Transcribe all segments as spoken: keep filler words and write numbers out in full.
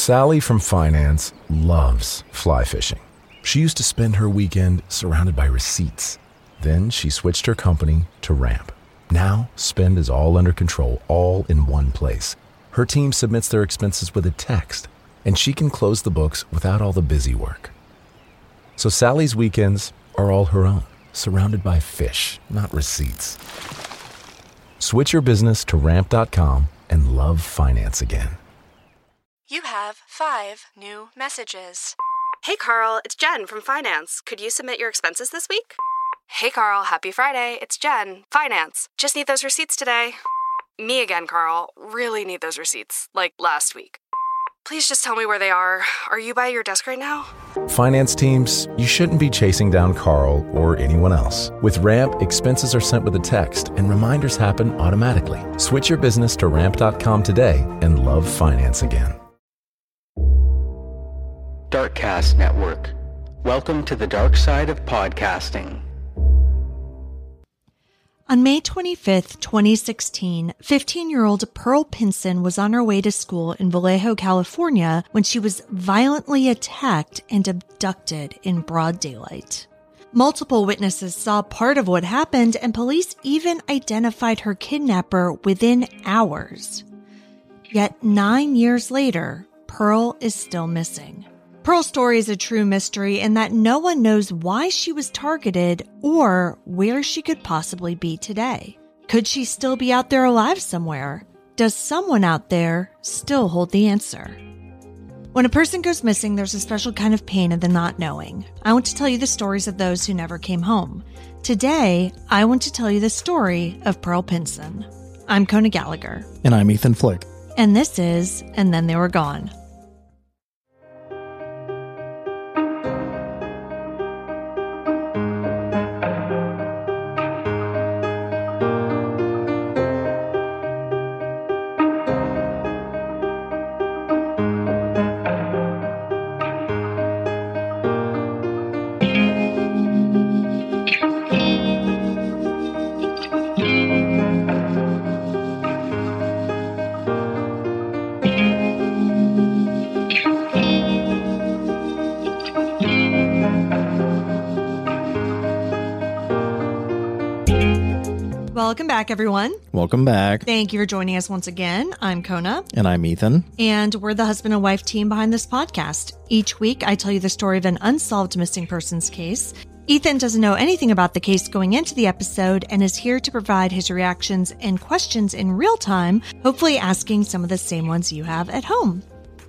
Sally from finance loves fly fishing. She used to spend her weekend surrounded by receipts. Then she switched her company to Ramp. Now, spend is all under control, all in one place. Her team submits their expenses with a text, and she can close the books without all the busy work. So Sally's weekends are all her own, surrounded by fish, not receipts. Switch your business to ramp dot com and love finance again. You have five new messages. Hey, Carl, it's Jen from Finance. Could you submit your expenses this week? Hey, Carl, happy Friday. It's Jen, Finance. Just need those receipts today. Me again, Carl. Really need those receipts, like last week. Please just tell me where they are. Are you by your desk right now? Finance teams, you shouldn't be chasing down Carl or anyone else. With Ramp, expenses are sent with a text and reminders happen automatically. Switch your business to ramp dot com today and love finance again. Darkcast Network. Welcome to the dark side of podcasting. On May twenty-fifth, twenty sixteen, fifteen-year-old Pearl Pinson was on her way to school in Vallejo, California, when she was violently attacked and abducted in broad daylight. Multiple witnesses saw part of what happened, and police even identified her kidnapper within hours. Yet nine years later, Pearl is still missing. Pearl's story is a true mystery in that no one knows why she was targeted or where she could possibly be today. Could she still be out there alive somewhere? Does someone out there still hold the answer? When a person goes missing, there's a special kind of pain in the not knowing. I want to tell you the stories of those who never came home. Today, I want to tell you the story of Pearl Pinson. I'm Kona Gallagher. And I'm Ethan Flick. And this is And Then They Were Gone. Welcome back, everyone. Welcome back. Thank you for joining us once again. I'm Kona. And I'm Ethan. And we're the husband and wife team behind this podcast. Each week, I tell you the story of an unsolved missing persons case. Ethan doesn't know anything about the case going into the episode and is here to provide his reactions and questions in real time, hopefully asking some of the same ones you have at home.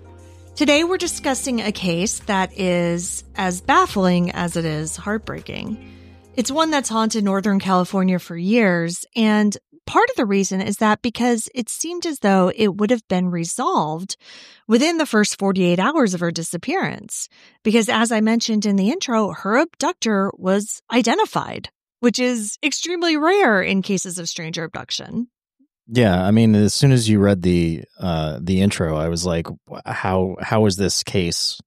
Today, we're discussing a case that is as baffling as it is heartbreaking. It's one that's haunted Northern California for years, and part of the reason is that because it seemed as though it would have been resolved within the first forty-eight hours of her disappearance. Because as I mentioned in the intro, her abductor was identified, which is extremely rare in cases of stranger abduction. Yeah, I mean, as soon as you read the uh, the intro, I was like, how how is this case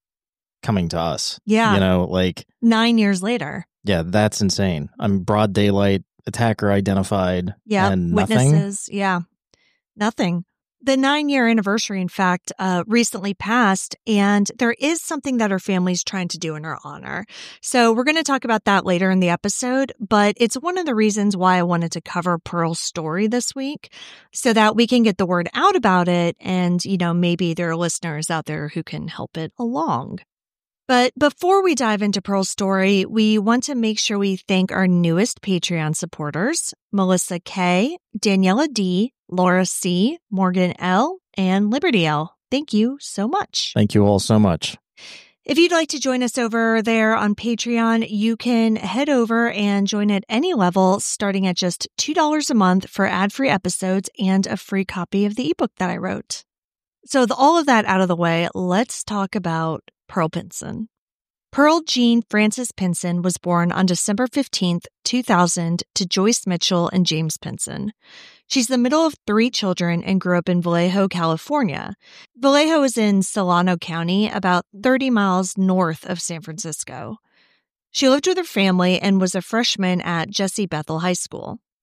coming to us? Yeah. You know, like... Nine years later. Yeah, that's insane. I'm broad daylight, attacker identified, yeah, and nothing. Witnesses, yeah, nothing. The nine-year anniversary, in fact, uh, recently passed, and there is something that her family's trying to do in her honor. So we're going to talk about that later in the episode, but it's one of the reasons why I wanted to cover Pearl's story this week, so that we can get the word out about it, and, you know, maybe there are listeners out there who can help it along. But before we dive into Pearl's story, we want to make sure we thank our newest Patreon supporters, Melissa K., Daniela D., Laura C., Morgan L., and Liberty L. Thank you so much. Thank you all so much. If you'd like to join us over there on Patreon, you can head over and join at any level, starting at just two dollars a month for ad-free episodes and a free copy of the ebook that I wrote. So with all of that out of the way, let's talk about Pearl Pinson. Pearl Jean Frances Pinson was born on December fifteenth, two thousand to Joyce Mitchell and James Pinson. She's the middle of three children and grew up in Vallejo, California. Vallejo is in Solano County, about thirty miles north of San Francisco. She lived with her family and was a freshman at Jesse Bethel High School.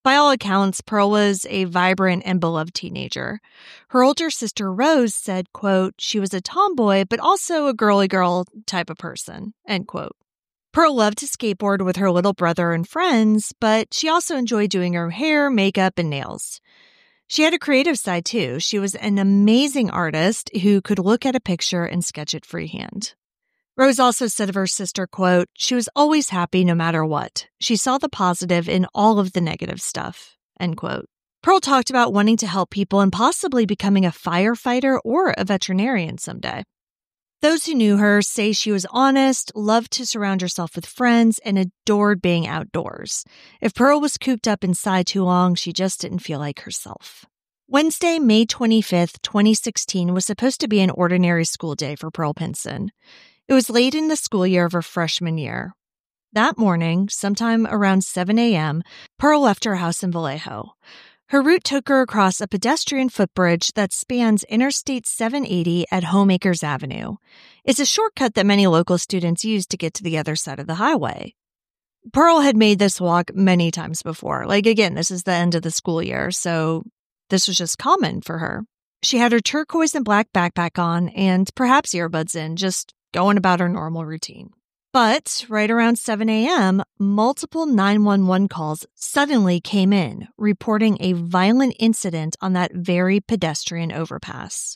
By all accounts, Pearl was a vibrant and beloved teenager. Her older sister Rose said, quote, she was a tomboy, but also a girly girl type of person, end quote. Pearl loved to skateboard with her little brother and friends, but she also enjoyed doing her hair, makeup, and nails. She had a creative side too. She was an amazing artist who could look at a picture and sketch it freehand. Rose also said of her sister, quote, she was always happy no matter what. She saw the positive in all of the negative stuff, end quote. Pearl talked about wanting to help people and possibly becoming a firefighter or a veterinarian someday. Those who knew her say she was honest, loved to surround herself with friends, and adored being outdoors. If Pearl was cooped up inside too long, she just didn't feel like herself. Wednesday, May twenty-fifth, twenty sixteen was supposed to be an ordinary school day for Pearl Pinson. It was late in the school year of her freshman year. That morning, sometime around seven a.m., Pearl left her house in Vallejo. Her route took her across a pedestrian footbridge that spans Interstate seven eighty at Homeacres Avenue. It's a shortcut that many local students use to get to the other side of the highway. Pearl had made this walk many times before. Like, again, this is the end of the school year, so this was just common for her. She had her turquoise and black backpack on and perhaps earbuds in, just going about her normal routine. But right around seven a.m., multiple nine one one calls suddenly came in, reporting a violent incident on that very pedestrian overpass.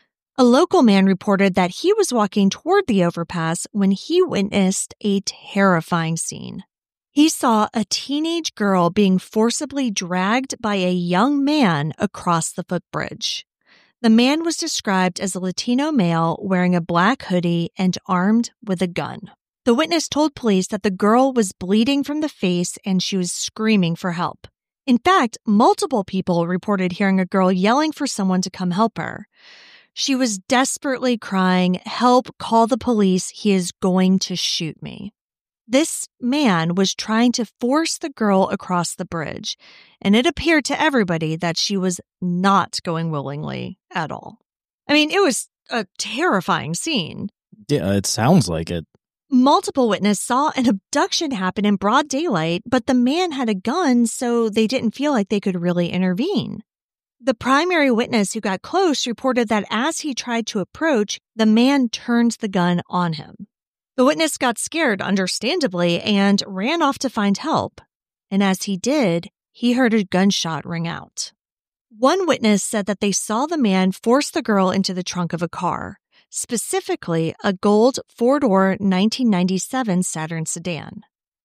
A local man reported that he was walking toward the overpass when he witnessed a terrifying scene. He saw a teenage girl being forcibly dragged by a young man across the footbridge. The man was described as a Latino male wearing a black hoodie and armed with a gun. The witness told police that the girl was bleeding from the face and she was screaming for help. In fact, multiple people reported hearing a girl yelling for someone to come help her. She was desperately crying, "Help, call the police, he is going to shoot me." This man was trying to force the girl across the bridge, and it appeared to everybody that she was not going willingly at all. I mean, it was a terrifying scene. Yeah, it sounds like it. Multiple witnesses saw an abduction happen in broad daylight, but the man had a gun, so they didn't feel like they could really intervene. The primary witness who got close reported that as he tried to approach, the man turned the gun on him. The witness got scared, understandably, and ran off to find help. And as he did, he heard a gunshot ring out. One witness said that they saw the man force the girl into the trunk of a car, specifically a gold four-door nineteen ninety-seven Saturn sedan.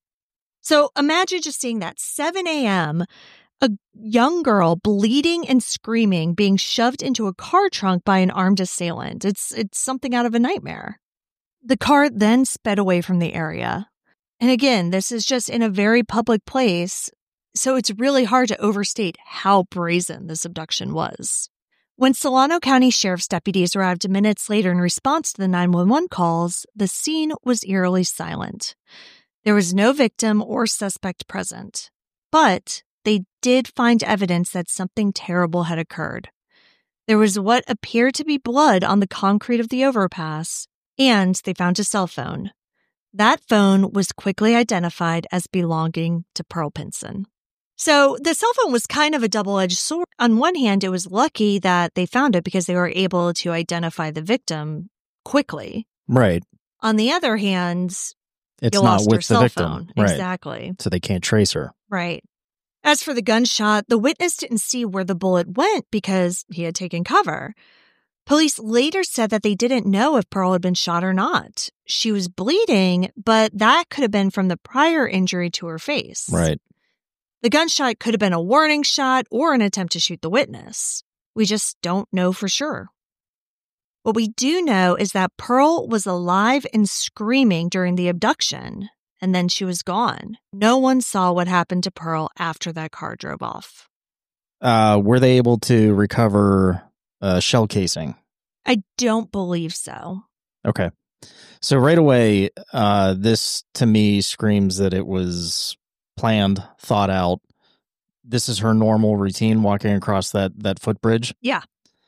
So imagine just seeing that seven a.m., a young girl bleeding and screaming being shoved into a car trunk by an armed assailant. It's it's something out of a nightmare. The car then sped away from the area. And again, this is just in a very public place, so it's really hard to overstate how brazen this abduction was. When Solano County Sheriff's deputies arrived minutes later in response to the nine one one calls, the scene was eerily silent. There was no victim or suspect present, but they did find evidence that something terrible had occurred. There was what appeared to be blood on the concrete of the overpass, and they found a cell phone. That phone was quickly identified as belonging to Pearl Pinson. So the cell phone was kind of a double-edged sword. On one hand, it was lucky that they found it because they were able to identify the victim quickly. Right. On the other hand, it's you not lost with her the cell victim. phone. Right. Exactly. So they can't trace her. Right. As for the gunshot, the witness didn't see where the bullet went because he had taken cover. Police later said that they didn't know if Pearl had been shot or not. She was bleeding, but that could have been from the prior injury to her face. Right. The gunshot could have been a warning shot or an attempt to shoot the witness. We just don't know for sure. What we do know is that Pearl was alive and screaming during the abduction, and then she was gone. No one saw what happened to Pearl after that car drove off. Uh, were they able to recover uh, shell casing? I don't believe so. Okay. So right away, uh, this to me screams that it was planned, thought out. This is her normal routine walking across that, that footbridge. Yeah.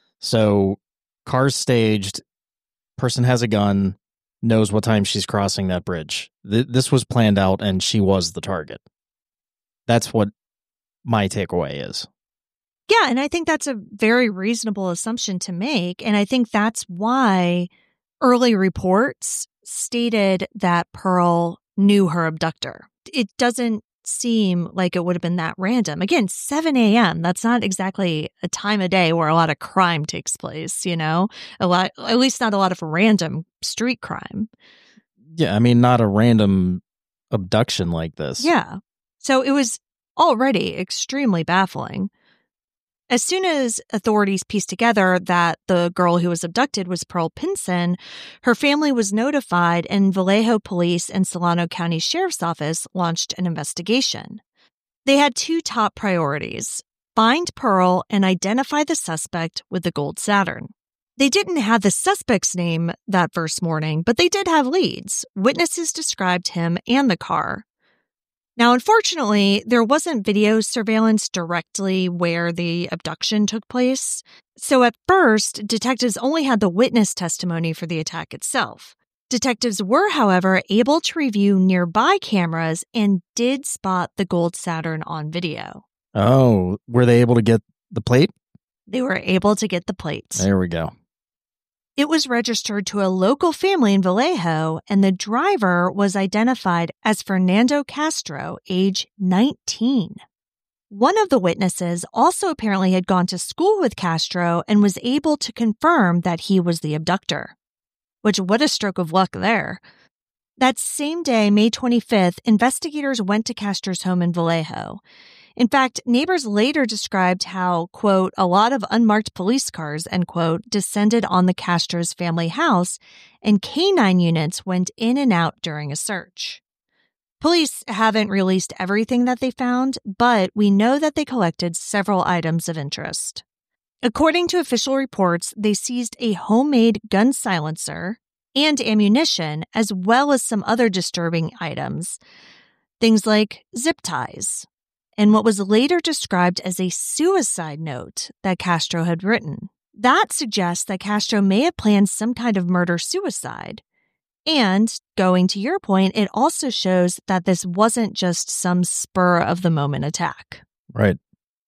So car's staged, person has a gun, knows what time she's crossing that bridge. Th- this was planned out and she was the target. That's what my takeaway is. Yeah, and I think that's a very reasonable assumption to make. And I think that's why early reports stated that Pearl knew her abductor. It doesn't seem like it would have been that random. Again, seven a.m., that's not exactly a time of day where a lot of crime takes place, you know? A lot, at least not a lot of random street crime. Yeah, I mean, not a random abduction like this. Yeah. So it was already extremely baffling. As soon as authorities pieced together that the girl who was abducted was Pearl Pinson, her family was notified and Vallejo Police and Solano County Sheriff's Office launched an investigation. They had two top priorities: find Pearl and identify the suspect with the gold Saturn. They didn't have the suspect's name that first morning, but they did have leads. Witnesses described him and the car. Now, unfortunately, there wasn't video surveillance directly where the abduction took place. So at first, detectives only had the witness testimony for the attack itself. Detectives were, however, able to review nearby cameras and did spot the gold Saturn on video. Oh, were they able to get the plate? They were able to get the plate. There we go. It was registered to a local family in Vallejo, and the driver was identified as Fernando Castro, age nineteen. One of the witnesses also apparently had gone to school with Castro and was able to confirm that he was the abductor. Which, what a stroke of luck there. That same day, May twenty-fifth, investigators went to Castro's home in Vallejo. In fact, neighbors later described how, quote, a lot of unmarked police cars, end quote, descended on the Castro's family house, and canine units went in and out during a search. Police haven't released everything that they found, but we know that they collected several items of interest. According to official reports, they seized a homemade gun silencer and ammunition, as well as some other disturbing items. Things like zip ties, and what was later described as a suicide note that Castro had written. That suggests that Castro may have planned some kind of murder-suicide. And, going to your point, it also shows that this wasn't just some spur-of-the-moment attack. Right.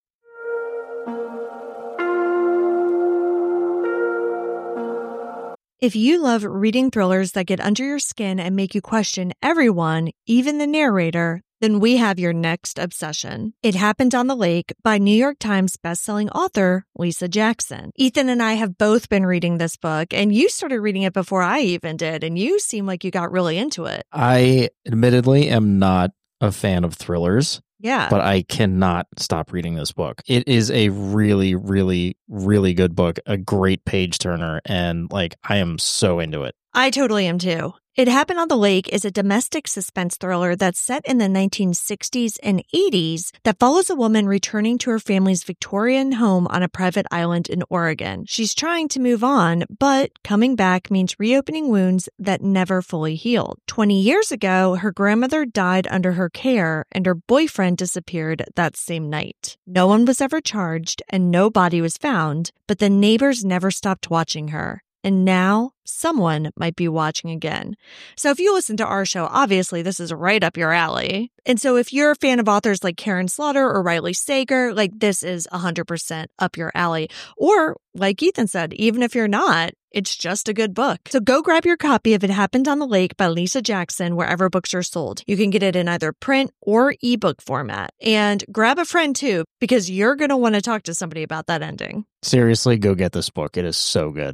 If you love reading thrillers that get under your skin and make you question everyone, even the narrator, then we have your next obsession. It Happened on the Lake by New York Times bestselling author Lisa Jackson. Ethan and I have both been reading this book, and you started reading it before I even did, and you seem like you got really into it. I admittedly am not a fan of thrillers. Yeah. But I cannot stop reading this book. It is a really, really, really good book, a great page turner, and like I am so into it. I totally am too. It Happened on the Lake is a domestic suspense thriller that's set in the nineteen sixties and eighties that follows a woman returning to her family's Victorian home on a private island in Oregon. She's trying to move on, but coming back means reopening wounds that never fully healed. twenty years ago, her grandmother died under her care and her boyfriend disappeared that same night. No one was ever charged and no body was found, but the neighbors never stopped watching her. And now someone might be watching again. So if you listen to our show, obviously this is right up your alley. And so if you're a fan of authors like Karen Slaughter or Riley Sager, like this is one hundred percent up your alley. Or like Ethan said, even if you're not, it's just a good book. So go grab your copy of It Happened on the Lake by Lisa Jackson wherever books are sold. You can get it in either print or ebook format. And grab a friend too, because you're going to want to talk to somebody about that ending. Seriously, go get this book. It is so good.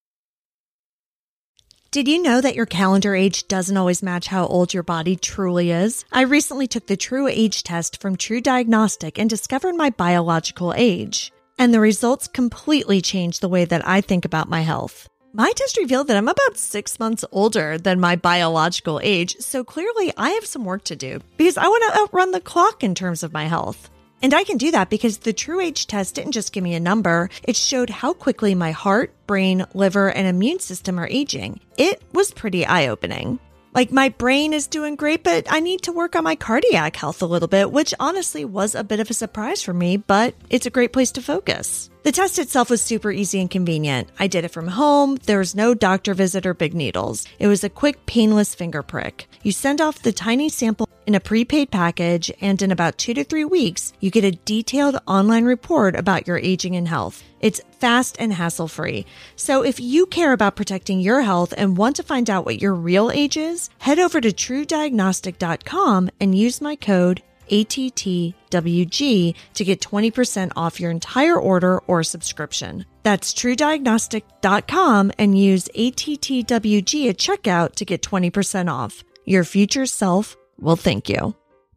Did you know that your calendar age doesn't always match how old your body truly is? I recently took the True Age test from True Diagnostic and discovered my biological age. And the results completely changed the way that I think about my health. My test revealed that I'm about six months older than my biological age, so clearly I have some work to do because I want to outrun the clock in terms of my health. And I can do that because the True Age test didn't just give me a number, it showed how quickly my heart, brain, liver, and immune system are aging. It was pretty eye-opening. Like, my brain is doing great, but I need to work on my cardiac health a little bit, which honestly was a bit of a surprise for me, but it's a great place to focus. The test itself was super easy and convenient. I did it from home. There was no doctor visit or big needles. It was a quick, painless finger prick. You send off the tiny sample in a prepaid package, and in about two to three weeks, you get a detailed online report about your aging and health. It's fast and hassle-free. So if you care about protecting your health and want to find out what your real age is, head over to true diagnostic dot com and use my code A T T W G to get twenty percent off your entire order or subscription. That's true diagnostic dot com and use A T T W G at checkout to get twenty percent off. Your future self will thank you.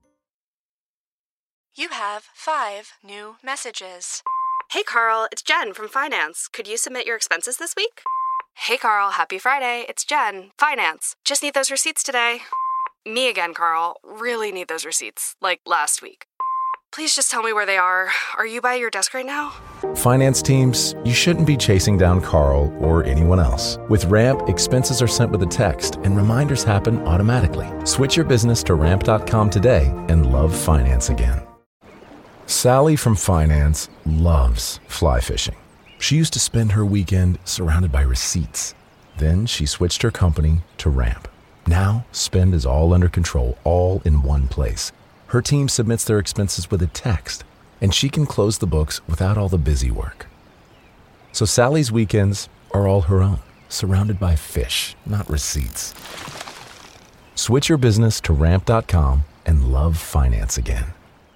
You have five new messages. Hey, Carl, it's Jen from Finance. Could you submit your expenses this week? Hey, Carl, happy Friday. It's Jen, Finance. Just need those receipts today. Me again, Carl. Really need those receipts, like last week. Please just tell me where they are. Are you by your desk right now? Finance teams, you shouldn't be chasing down Carl or anyone else. With Ramp, expenses are sent with a text and reminders happen automatically. Switch your business to ramp dot com today and love finance again. Sally from Finance loves fly fishing. She used to spend her weekend surrounded by receipts. Then she switched her company to Ramp. Now, spend is all under control, all in one place. Her team submits their expenses with a text, and she can close the books without all the busy work. So Sally's weekends are all her own, surrounded by fish, not receipts. Switch your business to ramp dot com and love finance again.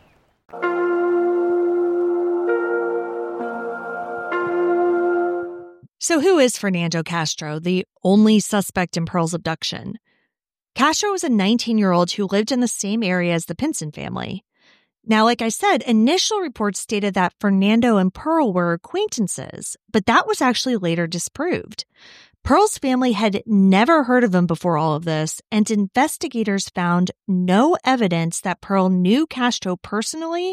So who is Fernando Castro, the only suspect in Pearl's abduction? Castro was a nineteen-year-old who lived in the same area as the Pinson family. Now, like I said, initial reports stated that Fernando and Pearl were acquaintances, but that was actually later disproved. Pearl's family had never heard of him before all of this, and investigators found no evidence that Pearl knew Castro personally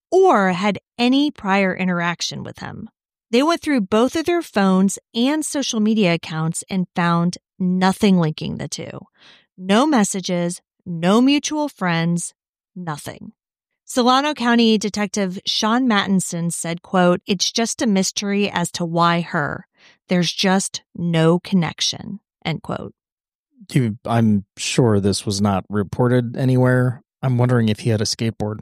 or had any prior interaction with him. They went through both of their phones and social media accounts and found nothing linking the two. No messages, no mutual friends, nothing. Solano County Detective Sean Mattinson said, quote, "It's just a mystery as to why her. There's just no connection," end quote. You, I'm sure this was not reported anywhere. I'm wondering if he had a skateboard.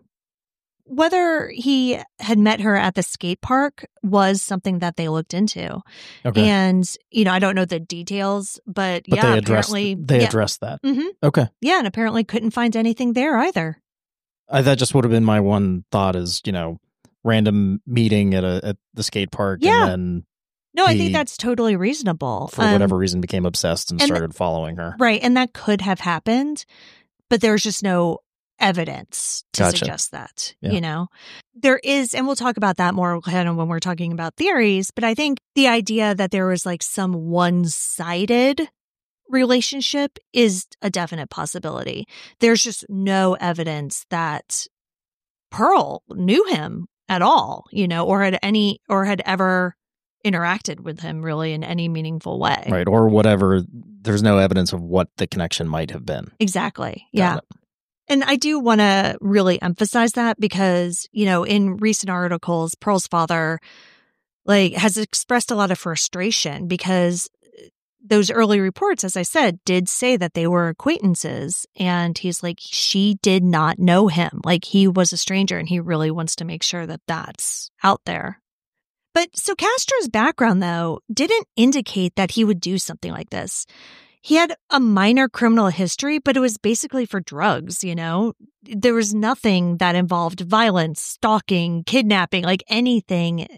Whether he had met her at the skate park was something that they looked into. Okay. And, you know, I don't know the details, but, but yeah, they addressed, apparently. They yeah. addressed that. Mm-hmm. Okay. Yeah, and apparently couldn't find anything there either. I, that just would have been my one thought is, you know, random meeting at a at the skate park. Yeah. And then no, I think that's totally reasonable. For um, whatever reason, became obsessed and, and started th- following her. Right. And that could have happened, but there's just no evidence to gotcha. suggest that, yeah. you know, there is, and we'll talk about that more kind of when we're talking about theories, but I think the idea that there was like some one-sided relationship is a definite possibility. There's just no evidence that Pearl knew him at all, you know, or had any, or had ever interacted with him really in any meaningful way. Right. Or whatever. There's no evidence of what the connection might have been. Exactly. Got yeah. it. And I do want to really emphasize that because, you know, in recent articles, Pearl's father, like, has expressed a lot of frustration because those early reports, as I said, did say that they were acquaintances. And he's like, she did not know him. Like, he was a stranger, and he really wants to make sure that that's out there. But so Castro's background, though, didn't indicate that he would do something like this. He had a minor criminal history, but it was basically for drugs, you know? There was nothing that involved violence, stalking, kidnapping, like anything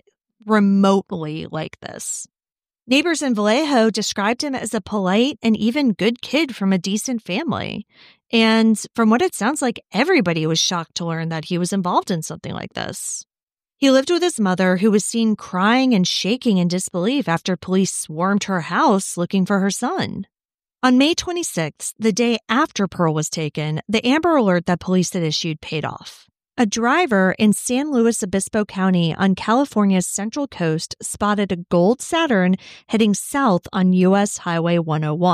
remotely like this. Neighbors in Vallejo described him as a polite and even good kid from a decent family. And from what it sounds like, everybody was shocked to learn that he was involved in something like this. He lived with his mother, who was seen crying and shaking in disbelief after police swarmed her house looking for her son. On May twenty-sixth, the day after Pearl was taken, the Amber Alert that police had issued paid off. A driver in San Luis Obispo County on California's Central Coast spotted a gold Saturn heading south on U S Highway one oh one.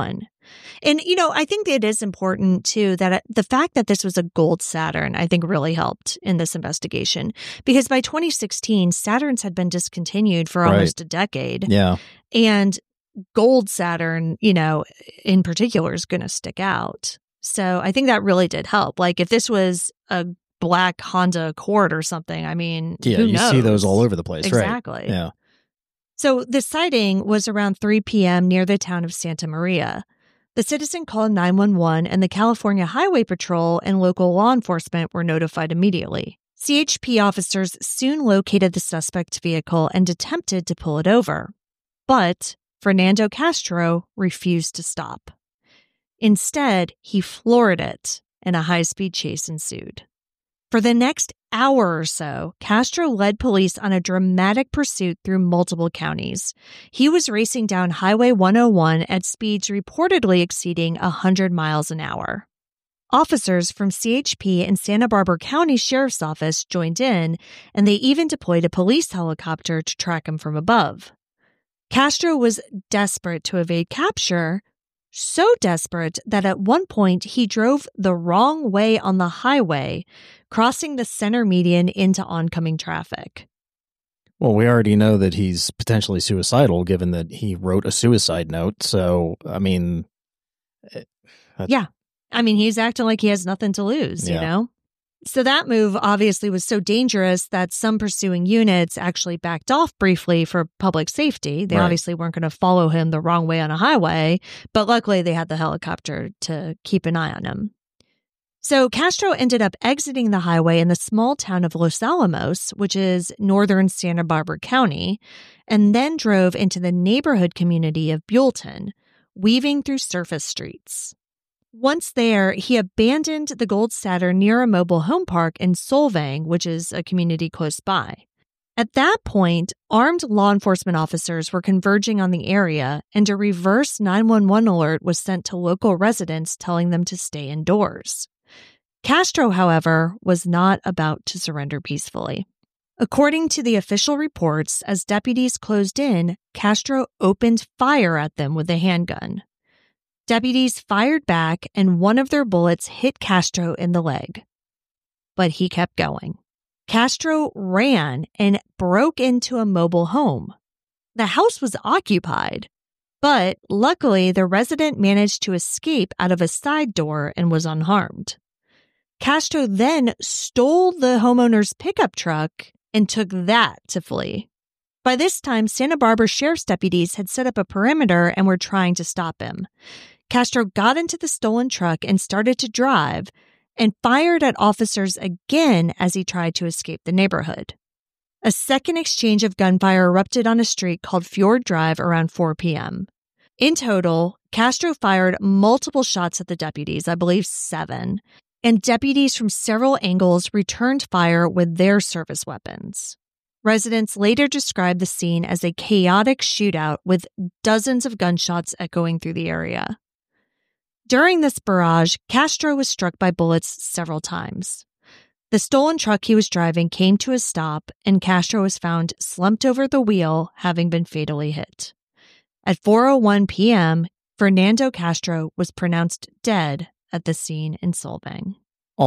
And, you know, I think it is important, too, that the fact that this was a gold Saturn, I think really helped in this investigation. Because by twenty sixteen, Saturns had been discontinued for almost Right. a decade. Yeah. And gold Saturn, you know, in particular is going to stick out. So I think that really did help. Like if this was a black Honda Accord or something, I mean, Yeah, who you knows? see those all over the place, right? Exactly. Yeah. So the sighting was around three p.m. near the town of Santa Maria. The citizen called nine one one, and the California Highway Patrol and local law enforcement were notified immediately. C H P officers soon located the suspect's vehicle and attempted to pull it over. But Fernando Castro refused to stop. Instead, he floored it, and a high-speed chase ensued. For the next hour or so, Castro led police on a dramatic pursuit through multiple counties. He was racing down Highway one oh one at speeds reportedly exceeding one hundred miles an hour. Officers from C H P and Santa Barbara County Sheriff's Office joined in, and they even deployed a police helicopter to track him from above. Castro was desperate to evade capture, so desperate that at one point he drove the wrong way on the highway, crossing the center median into oncoming traffic. Well, we already know that he's potentially suicidal, given that he wrote a suicide note. So, I mean... Yeah. I mean, he's acting like he has nothing to lose, Yeah. you know? So that move obviously was so dangerous that some pursuing units actually backed off briefly for public safety. They Right. obviously weren't going to follow him the wrong way on a highway, but luckily they had the helicopter to keep an eye on him. So Castro ended up exiting the highway in the small town of Los Alamos, which is northern Santa Barbara County, and then drove into the neighborhood community of Buellton, weaving through surface streets. Once there, he abandoned the gold Saturn near a mobile home park in Solvang, which is a community close by. At that point, armed law enforcement officers were converging on the area, and a reverse nine one one alert was sent to local residents telling them to stay indoors. Castro, however, was not about to surrender peacefully. According to the official reports, as deputies closed in, Castro opened fire at them with a handgun. Deputies fired back, and one of their bullets hit Castro in the leg. But he kept going. Castro ran and broke into a mobile home. The house was occupied, but luckily the resident managed to escape out of a side door and was unharmed. Castro then stole the homeowner's pickup truck and took that to flee. By this time, Santa Barbara sheriff's deputies had set up a perimeter and were trying to stop him. Castro got into the stolen truck and started to drive and fired at officers again as he tried to escape the neighborhood. A second exchange of gunfire erupted on a street called Fjord Drive around four p.m. In total, Castro fired multiple shots at the deputies, I believe seven, and deputies from several angles returned fire with their service weapons. Residents later described the scene as a chaotic shootout with dozens of gunshots echoing through the area. During this barrage, Castro was struck by bullets several times. The stolen truck he was driving came to a stop, and Castro was found slumped over the wheel, having been fatally hit. At four oh one p.m., Fernando Castro was pronounced dead at the scene in Solvang.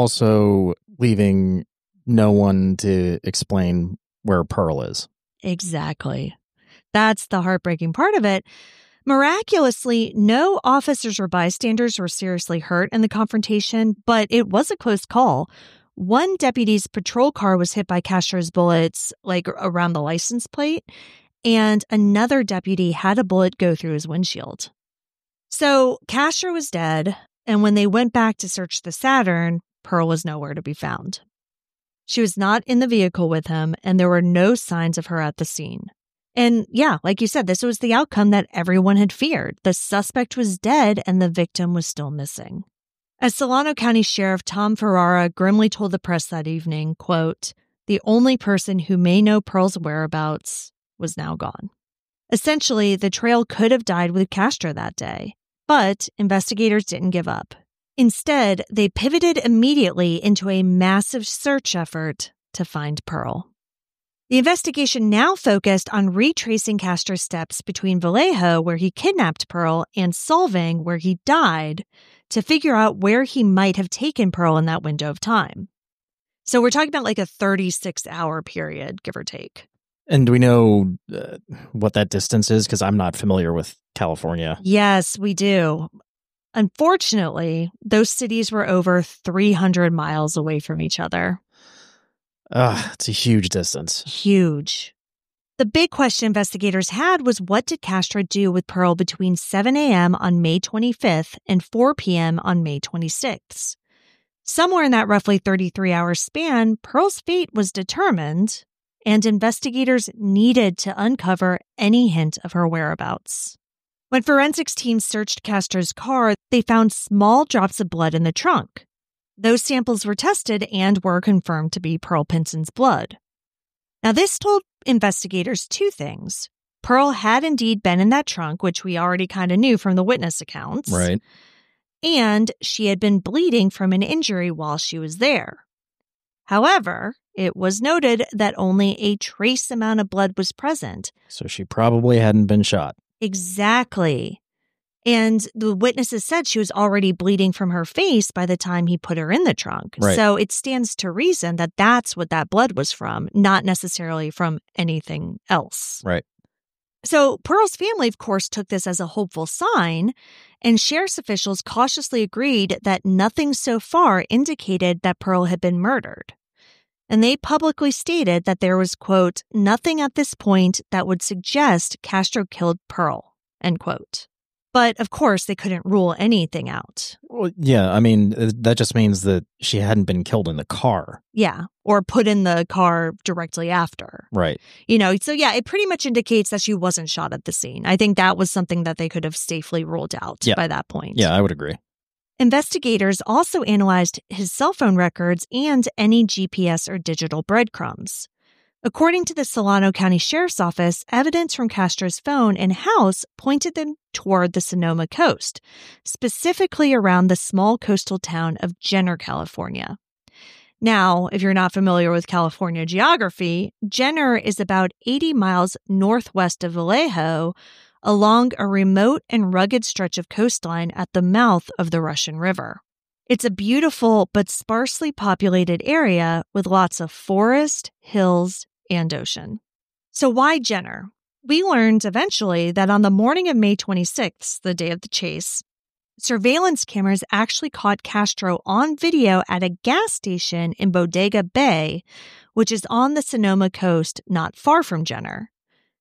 Also, leaving no one to explain where Pearl is. Exactly. That's the heartbreaking part of it. Miraculously, no officers or bystanders were seriously hurt in the confrontation, but it was a close call. One deputy's patrol car was hit by Castro's bullets, like around the license plate, and another deputy had a bullet go through his windshield. So Castro was dead, and when they went back to search the Saturn, Pearl was nowhere to be found. She was not in the vehicle with him, and there were no signs of her at the scene. And yeah, like you said, this was the outcome that everyone had feared. The suspect was dead and the victim was still missing. As Solano County Sheriff Tom Ferrara grimly told the press that evening, quote, "The only person who may know Pearl's whereabouts was now gone." Essentially, the trail could have died with Castro that day, but investigators didn't give up. Instead, they pivoted immediately into a massive search effort to find Pearl. The investigation now focused on retracing Castro's steps between Vallejo, where he kidnapped Pearl, and Solvang, where he died, to figure out where he might have taken Pearl in that window of time. So we're talking about like a thirty-six hour period, give or take. And do we know uh, what that distance is? Because I'm not familiar with California. Yes, we do. Unfortunately, those cities were over three hundred miles away from each other. Ugh, it's a huge distance. Huge. The big question investigators had was, what did Castro do with Pearl between seven a.m. on May twenty-fifth and four p.m. on May twenty-sixth? Somewhere in that roughly thirty-three hour span, Pearl's fate was determined, and investigators needed to uncover any hint of her whereabouts. When forensics teams searched Castro's car, they found small drops of blood in the trunk. Those samples were tested and were confirmed to be Pearl Pinson's blood. Now, this told investigators two things. Pearl had indeed been in that trunk, which we already kind of knew from the witness accounts. Right. And she had been bleeding from an injury while she was there. However, it was noted that only a trace amount of blood was present. So she probably hadn't been shot. Exactly. And the witnesses said she was already bleeding from her face by the time he put her in the trunk. Right. So it stands to reason that that's what that blood was from, not necessarily from anything else. Right. So Pearl's family, of course, took this as a hopeful sign, and sheriff's officials cautiously agreed that nothing so far indicated that Pearl had been murdered. And they publicly stated that there was, quote, nothing at this point that would suggest Castro killed Pearl, end quote. But, of course, they couldn't rule anything out. Well, yeah, I mean, that just means that she hadn't been killed in the car. Yeah, or put in the car directly after. Right. You know, so yeah, it pretty much indicates that she wasn't shot at the scene. I think that was something that they could have safely ruled out yeah. by that point. Yeah, I would agree. Investigators also analyzed his cell phone records and any G P S or digital breadcrumbs. According to the Solano County Sheriff's Office, evidence from Castro's phone and house pointed them toward the Sonoma coast, specifically around the small coastal town of Jenner, California. Now, if you're not familiar with California geography, Jenner is about eighty miles northwest of Vallejo, along a remote and rugged stretch of coastline at the mouth of the Russian River. It's a beautiful but sparsely populated area with lots of forest, hills, and ocean. So why Jenner? We learned eventually that on the morning of May twenty-sixth, the day of the chase, surveillance cameras actually caught Castro on video at a gas station in Bodega Bay, which is on the Sonoma coast not far from Jenner.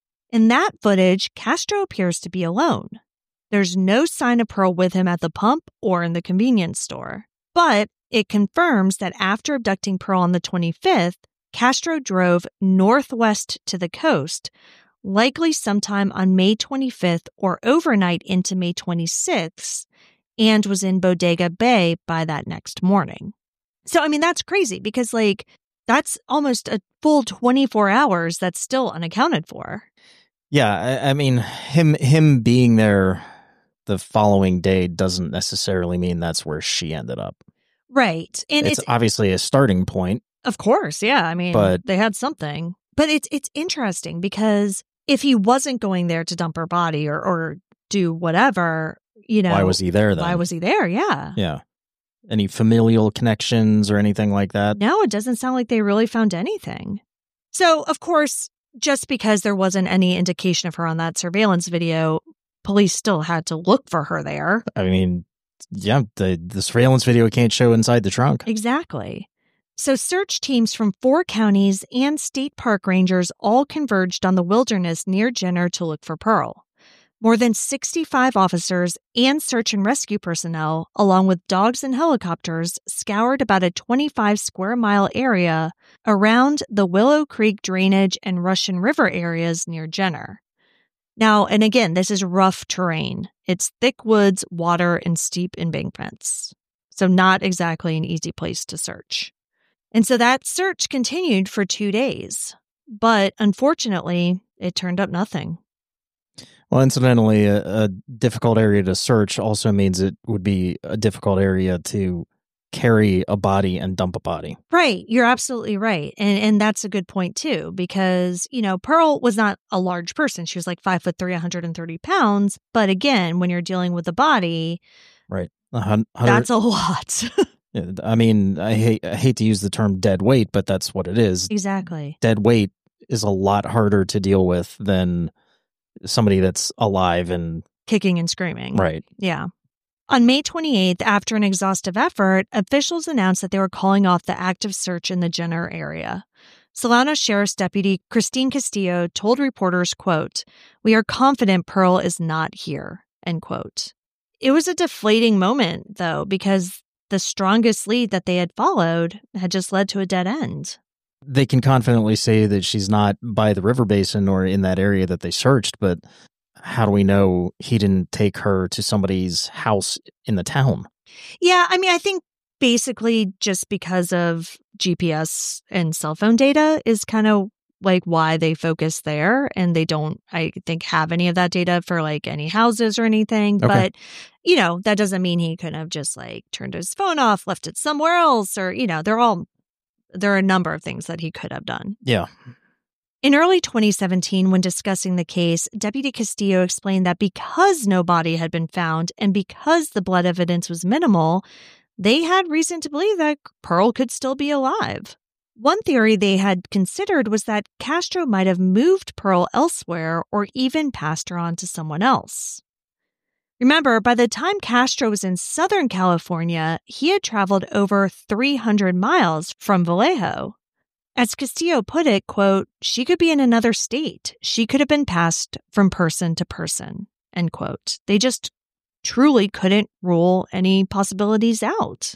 In that footage, Castro appears to be alone. There's no sign of Pearl with him at the pump or in the convenience store. But it confirms that after abducting Pearl on the twenty-fifth, Castro drove northwest to the coast, likely sometime on May twenty-fifth or overnight into May twenty-sixth, and was in Bodega Bay by that next morning. So, I mean, that's crazy because, like, that's almost a full twenty-four hours that's still unaccounted for. Yeah, I, I mean, him him being there the following day doesn't necessarily mean that's where she ended up. Right. And it's, it's obviously a starting point. Of course, yeah. I mean, but, they had something. But it's it's interesting because if he wasn't going there to dump her body or, or do whatever, you know. Why was he there then? Why was he there? Yeah. Yeah. Any familial connections or anything like that? No, it doesn't sound like they really found anything. So, of course, just because there wasn't any indication of her on that surveillance video, police still had to look for her there. I mean, yeah, the, the surveillance video can't show inside the trunk. Exactly. So search teams from four counties and state park rangers all converged on the wilderness near Jenner to look for Pearl. More than sixty-five officers and search and rescue personnel, along with dogs and helicopters, scoured about a twenty-five square mile area around the Willow Creek drainage and Russian River areas near Jenner. Now, and again, this is rough terrain. It's thick woods, water, and steep embankments. So not exactly an easy place to search. And so that search continued for two days. But unfortunately, it turned up nothing. Well, incidentally, a, a difficult area to search also means it would be a difficult area to carry a body and dump a body. Right. You're absolutely right. And and that's a good point too, because, you know, Pearl was not a large person. She was like five foot three, one hundred thirty pounds. But again, when you're dealing with a body, right. one hundred, that's a lot. Yeah, I mean, I hate, I hate to use the term dead weight, but that's what it is. Exactly. Dead weight is a lot harder to deal with than somebody that's alive and kicking and screaming. Right. Yeah. On May twenty-eighth, after an exhaustive effort, officials announced that they were calling off the active search in the Jenner area. Solano Sheriff's Deputy Christine Castillo told reporters, quote, "We are confident Pearl is not here," end quote. It was a deflating moment, though, because the strongest lead that they had followed had just led to a dead end. They can confidently say that she's not by the river basin or in that area that they searched, but how do we know he didn't take her to somebody's house in the town? Yeah, I mean, I think basically just because of G P S and cell phone data is kind of like why they focus there, and they don't, I think, have any of that data for like any houses or anything. Okay. But, you know, that doesn't mean he could have just like turned his phone off, left it somewhere else, or, you know, they're all, there are a number of things that he could have done. Yeah. In early twenty seventeen, when discussing the case, Deputy Castillo explained that because no body had been found and because the blood evidence was minimal, they had reason to believe that Pearl could still be alive. One theory they had considered was that Castro might have moved Pearl elsewhere or even passed her on to someone else. Remember, by the time Castro was in Southern California, he had traveled over three hundred miles from Vallejo. As Castillo put it, quote, "She could be in another state. She could have been passed from person to person," end quote. They just truly couldn't rule any possibilities out.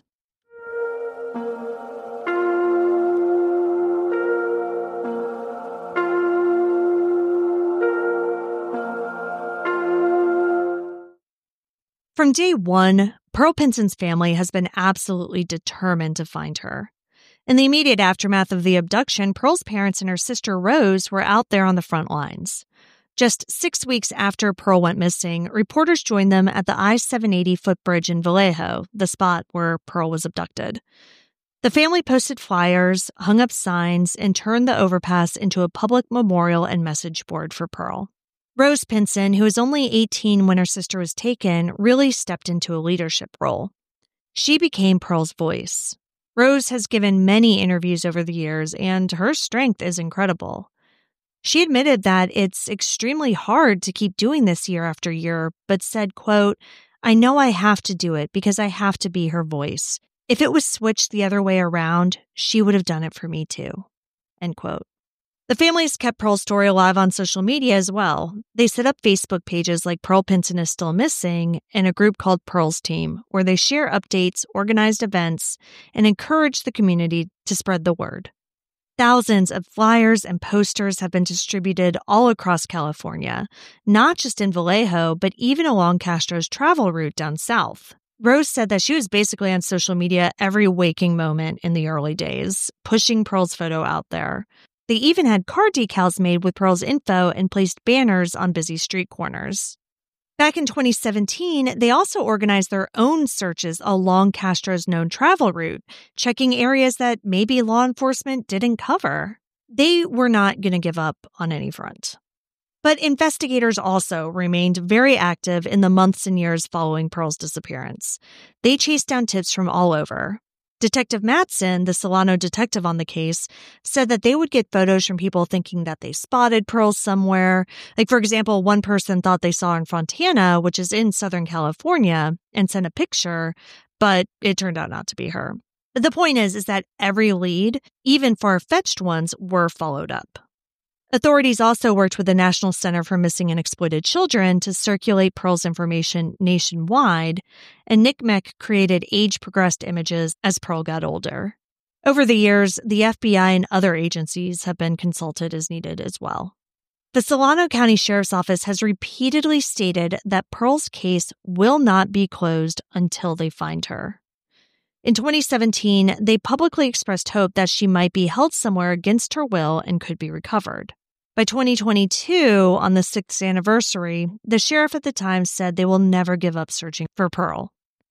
From day one, Pearl Pinson's family has been absolutely determined to find her. In the immediate aftermath of the abduction, Pearl's parents and her sister Rose were out there on the front lines. Just six weeks after Pearl went missing, reporters joined them at the I seven eighty footbridge in Vallejo, the spot where Pearl was abducted. The family posted flyers, hung up signs, and turned the overpass into a public memorial and message board for Pearl. Rose Pinson, who was only eighteen when her sister was taken, really stepped into a leadership role. She became Pearl's voice. Rose has given many interviews over the years, and her strength is incredible. She admitted that it's extremely hard to keep doing this year after year, but said, quote, "I know I have to do it because I have to be her voice. If it was switched the other way around, she would have done it for me too," end quote. The families kept Pearl's story alive on social media as well. They set up Facebook pages like Pearl Pinson is Still Missing and a group called Pearl's Team, where they share updates, organized events, and encourage the community to spread the word. Thousands of flyers and posters have been distributed all across California, not just in Vallejo, but even along Castro's travel route down south. Rose said that she was basically on social media every waking moment in the early days, pushing Pearl's photo out there. They even had car decals made with Pearl's info and placed banners on busy street corners. Back in twenty seventeen, they also organized their own searches along Castro's known travel route, checking areas that maybe law enforcement didn't cover. They were not going to give up on any front. But investigators also remained very active in the months and years following Pearl's disappearance. They chased down tips from all over. Detective Matson, the Solano detective on the case, said that they would get photos from people thinking that they spotted Pearl somewhere. Like, for example, one person thought they saw her in Fontana, which is in Southern California, and sent a picture, but it turned out not to be her. The point is, is that every lead, even far-fetched ones, were followed up. Authorities also worked with the National Center for Missing and Exploited Children to circulate Pearl's information nationwide, and N C M E C created age-progressed images as Pearl got older. Over the years, the F B I and other agencies have been consulted as needed as well. The Solano County Sheriff's Office has repeatedly stated that Pearl's case will not be closed until they find her. In twenty seventeen, they publicly expressed hope that she might be held somewhere against her will and could be recovered. By twenty twenty-two, on the sixth anniversary, the sheriff at the time said they will never give up searching for Pearl.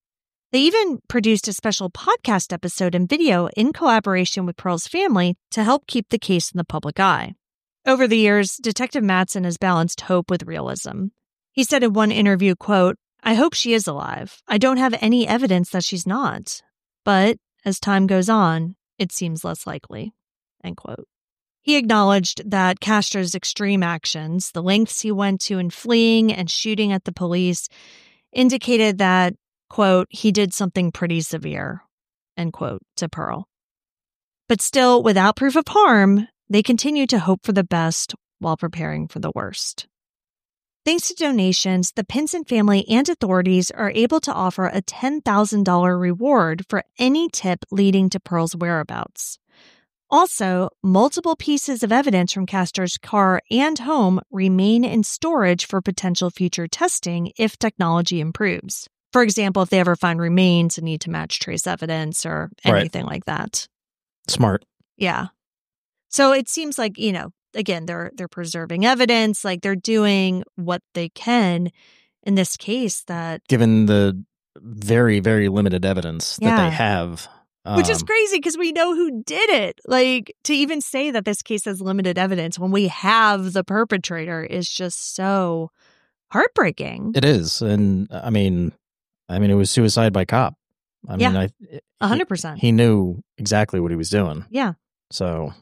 They even produced a special podcast episode and video in collaboration with Pearl's family to help keep the case in the public eye. Over the years, Detective Mattson has balanced hope with realism. He said in one interview, quote, "I hope she is alive. I don't have any evidence that she's not. But as time goes on, it seems less likely," end quote. He acknowledged that Castro's extreme actions, the lengths he went to in fleeing and shooting at the police, indicated that, quote, he did something pretty severe, end quote, to Pearl. But still, without proof of harm, they continue to hope for the best while preparing for the worst. Thanks to donations, the Pinson family and authorities are able to offer a ten thousand dollars reward for any tip leading to Pearl's whereabouts. Also, multiple pieces of evidence from Castro's car and home remain in storage for potential future testing if technology improves. For example, if they ever find remains and need to match trace evidence or anything right. like that. Smart. Yeah. So it seems like, you know, again, they're they're preserving evidence, like they're doing what they can in this case that... Given the very, very limited evidence yeah. that they have. Um, Which is crazy because we know who did it. Like, to even say that this case has limited evidence when we have the perpetrator is just so heartbreaking. It is. And I mean, I mean, it was suicide by cop. I yeah, mean, I, one hundred percent. He, he knew exactly what he was doing. Yeah. So...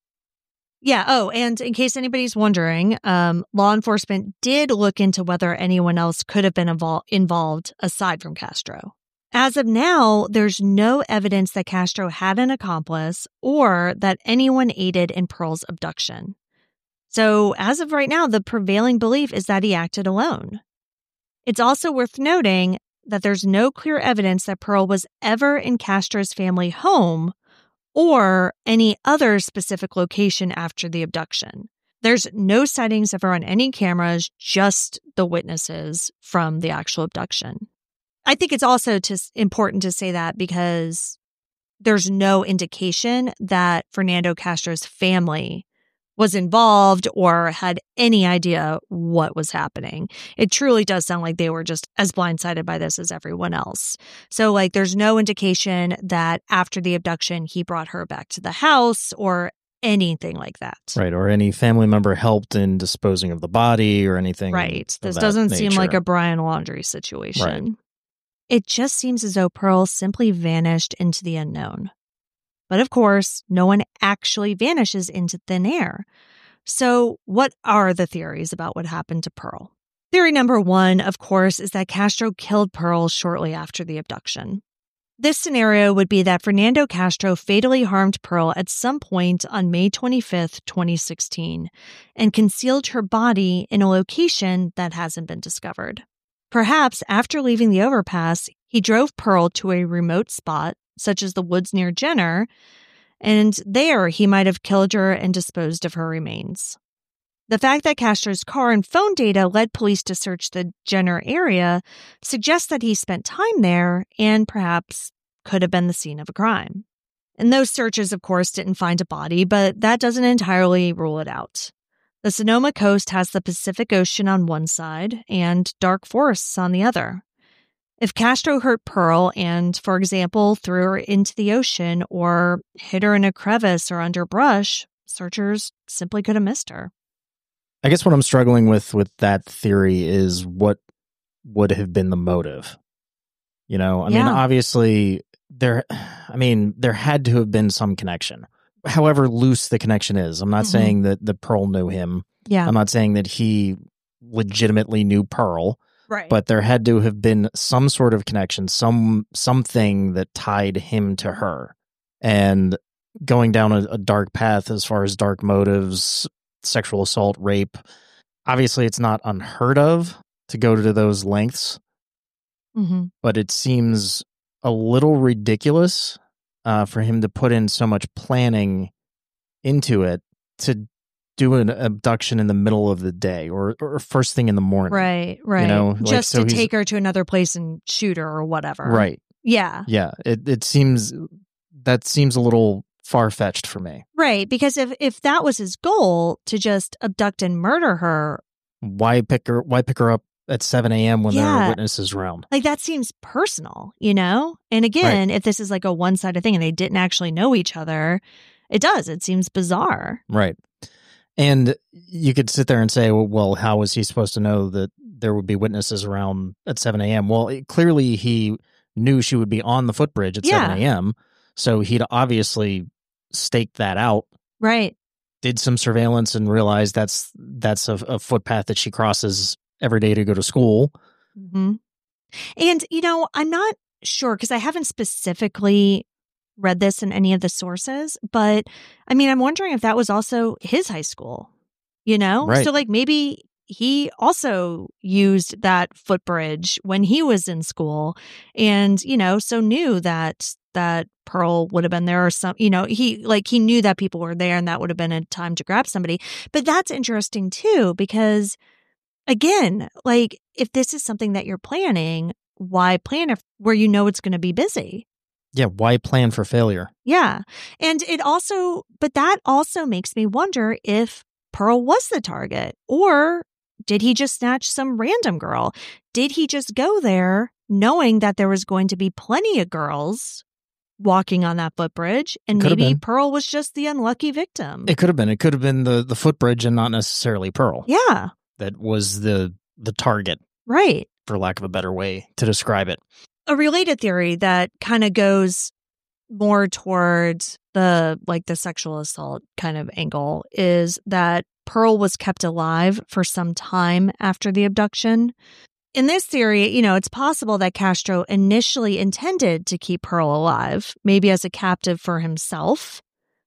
Yeah. Oh, and in case anybody's wondering, um, law enforcement did look into whether anyone else could have been invol- involved aside from Castro. As of now, there's no evidence that Castro had an accomplice or that anyone aided in Pearl's abduction. So as of right now, the prevailing belief is that he acted alone. It's also worth noting that there's no clear evidence that Pearl was ever in Castro's family home or any other specific location after the abduction. There's no sightings of her on any cameras, just the witnesses from the actual abduction. I think it's also just important to say that because there's no indication that Fernando Castro's family was involved or had any idea what was happening. It truly does sound like they were just as blindsided by this as everyone else. So, like, there's no indication that after the abduction, he brought her back to the house or anything like that. Right, or any family member helped in disposing of the body or anything. Right. This doesn't seem like a Brian Laundrie situation. Right. It just seems as though Pearl simply vanished into the unknown. But of course, no one actually vanishes into thin air. So what are the theories about what happened to Pearl? Theory number one, of course, is that Castro killed Pearl shortly after the abduction. This scenario would be that Fernando Castro fatally harmed Pearl at some point on May twenty-fifth, twenty sixteen, and concealed her body in a location that hasn't been discovered. Perhaps after leaving the overpass, he drove Pearl to a remote spot, such as the woods near Jenner, and there he might have killed her and disposed of her remains. The fact that Castro's car and phone data led police to search the Jenner area suggests that he spent time there and perhaps could have been the scene of a crime. And those searches, of course, didn't find a body, but that doesn't entirely rule it out. The Sonoma coast has the Pacific Ocean on one side and dark forests on the other. If Castro hurt Pearl and, for example, threw her into the ocean or hid her in a crevice or under brush, searchers simply could have missed her. I guess what I'm struggling with with that theory is what would have been the motive. You know, I Yeah. mean, obviously there, I mean, there had to have been some connection. However loose the connection is. I'm not Mhm. saying that the Pearl knew him. Yeah. I'm not saying that he legitimately knew Pearl. Right. But there had to have been some sort of connection, some something that tied him to her. And going down a, a dark path as far as dark motives, sexual assault, rape, obviously it's not unheard of to go to those lengths. Mm-hmm. But it seems a little ridiculous uh, for him to put in so much planning into it to do an abduction in the middle of the day or, or first thing in the morning. Right, right. You know, like, just so to he's- take her to another place and shoot her or whatever. Right. Yeah. Yeah. It it seems that seems a little far-fetched for me. Right. Because if, if that was his goal, to just abduct and murder her, Why pick her why pick her up at seven a.m. when there Yeah. are witnesses around. Like, that seems personal, you know? And again, if this is like a one-sided thing and they didn't actually know each other, it does. It seems bizarre. Right. And you could sit there and say, well, well, how was he supposed to know that there would be witnesses around at seven a.m.? Well, it, clearly he knew she would be on the footbridge at Yeah. seven a.m., so he'd obviously staked that out, Right. did some surveillance, and realized that's that's a, a footpath that she crosses every day to go to school. hmm And, you know, I'm not sure because I haven't specifically read this in any of the sources, but I mean, I'm wondering if that was also his high school, you know? Right. So, like, maybe he also used that footbridge when he was in school and, you know, so knew that that Pearl would have been there or some, you know, he like he knew that people were there and that would have been a time to grab somebody. But that's interesting too, because again, like if this is something that you're planning, why plan if where you know it's going to be busy? Yeah, why plan for failure? Yeah. And it also, but that also makes me wonder if Pearl was the target or did he just snatch some random girl? Did he just go there knowing that there was going to be plenty of girls walking on that footbridge and Could have maybe been. Pearl was just the unlucky victim? It could have been. It could have been the, the footbridge and not necessarily Pearl. Yeah. That was the the target, Right. for lack of a better way to describe it. A related theory that kind of goes more towards the like the sexual assault kind of angle is that Pearl was kept alive for some time after the abduction. In this theory, you know, it's possible that Castro initially intended to keep Pearl alive, maybe as a captive for himself,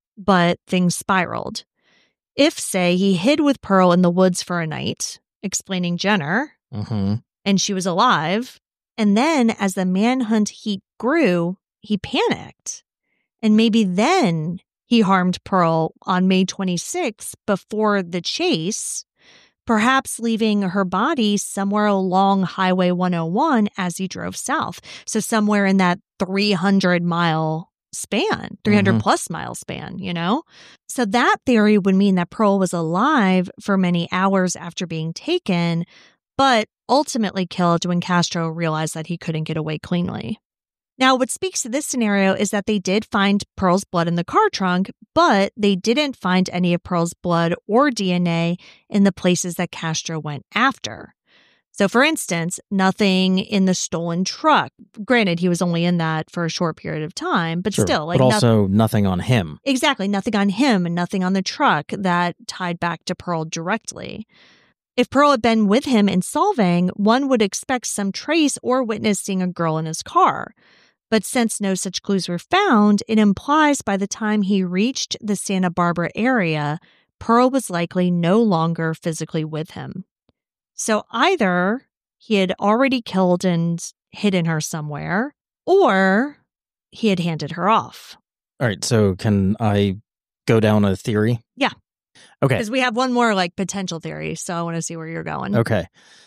but things spiraled. If, say, he hid with Pearl in the woods for a night, explaining Jenner, Mm-hmm. and she was alive, and then as the manhunt heat grew, he panicked. And maybe then he harmed Pearl on May twenty-sixth before the chase, perhaps leaving her body somewhere along Highway one oh one as he drove south. So somewhere in that three hundred mile span, three hundred Mhm. plus mile span, you know? So that theory would mean that Pearl was alive for many hours after being taken, but ultimately killed when Castro realized that he couldn't get away cleanly. Now, what speaks to this scenario is that they did find Pearl's blood in the car trunk, but they didn't find any of Pearl's blood or D N A in the places that Castro went after. So, for instance, nothing in the stolen truck. Granted, he was only in that for a short period of time, but Sure. still, like, but noth- also nothing on him. exactly, nothing on him and nothing on the truck that tied back to Pearl directly. If Pearl had been with him in Solvang, one would expect some trace or witness seeing a girl in his car. But since no such clues were found, it implies by the time he reached the Santa Barbara area, Pearl was likely no longer physically with him. So either he had already killed and hidden her somewhere, or he had handed her off. All right, so can I go down a theory? Yeah. Okay. Because we have one more like potential theory, so I want to see where you're going. Okay.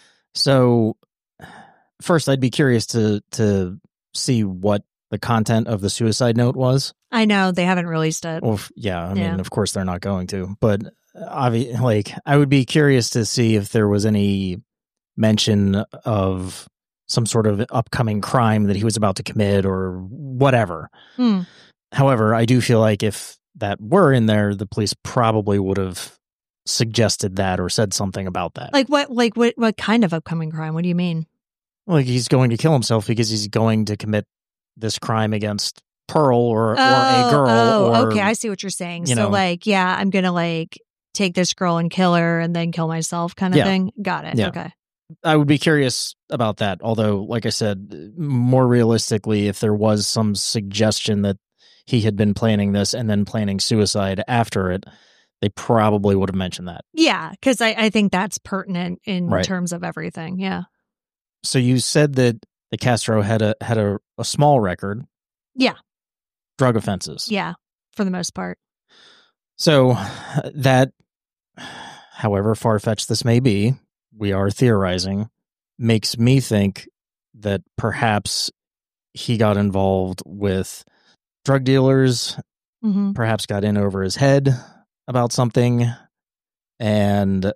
So first, I'd be curious to to see what the content of the suicide note was. I know they haven't released it. Well, f- yeah, I Yeah. mean, of course they're not going to, but obvi- like I would be curious to see if there was any mention of some sort of upcoming crime that he was about to commit or whatever. Hmm. However, I do feel like if that were in there, the police probably would have suggested that or said something about that. Like what? Like what? What kind of upcoming crime? What do you mean? Like he's going to kill himself because he's going to commit this crime against Pearl or, or a girl. Oh, or, okay. I see what you're saying. you So, know. like, yeah, I'm gonna like take this girl and kill her and then kill myself, kind of Yeah. thing. Got it. Yeah. Okay. I would be curious about that. Although, like I said, more realistically, if there was some suggestion that he had been planning this and then planning suicide after it, they probably would have mentioned that. Yeah, because I, I think that's pertinent in Right. terms of everything. Yeah. So you said that the Castro had a had a, a small record. Yeah. Drug offenses. Yeah. For the most part. So that, however far-fetched this may be, we are theorizing, makes me think that perhaps he got involved with drug dealers, Mm-hmm. perhaps got in over his head about something, and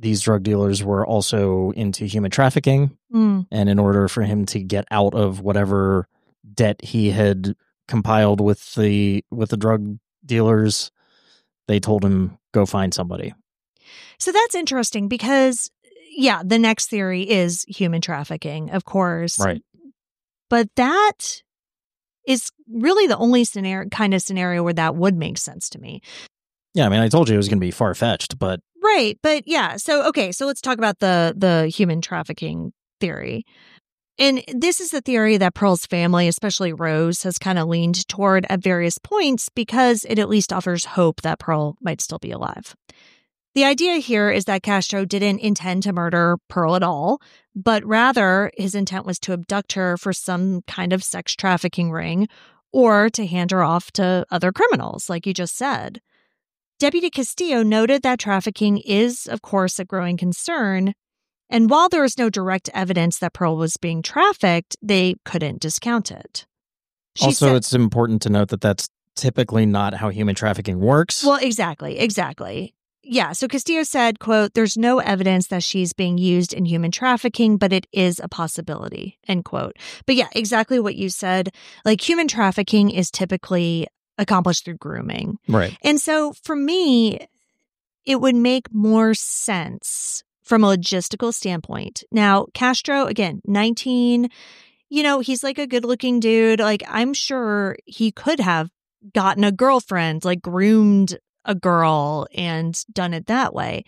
these drug dealers were also into human trafficking. Mm. And in order for him to get out of whatever debt he had compiled with the with the drug dealers, they told him, go find somebody. So that's interesting because, yeah, the next theory is human trafficking, of course. Right. But that is really the only scenario, kind of scenario where that would make sense to me. Yeah, I mean, I told you it was going to be far-fetched, but... Right, but yeah, so, okay, so let's talk about the the human trafficking theory. And this is the theory that Pearl's family, especially Rose, has kind of leaned toward at various points because it at least offers hope that Pearl might still be alive. The idea here is that Castro didn't intend to murder Pearl at all, but rather his intent was to abduct her for some kind of sex trafficking ring or to hand her off to other criminals, like you just said. Deputy Castillo noted that trafficking is, of course, a growing concern, and while there is no direct evidence that Pearl was being trafficked, they couldn't discount it. She also, said, it's important to note that that's typically not how human trafficking works. Well, exactly, exactly. Yeah, so Castillo said, quote, there's no evidence that she's being used in human trafficking, but it is a possibility, end quote. But yeah, exactly what you said. Like, human trafficking is typically accomplished through grooming. Right. And so for me, it would make more sense from a logistical standpoint. Now, Castro, again, nineteen, you know, he's like a good looking dude. Like, I'm sure he could have gotten a girlfriend, like groomed a girl and done it that way.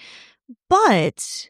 But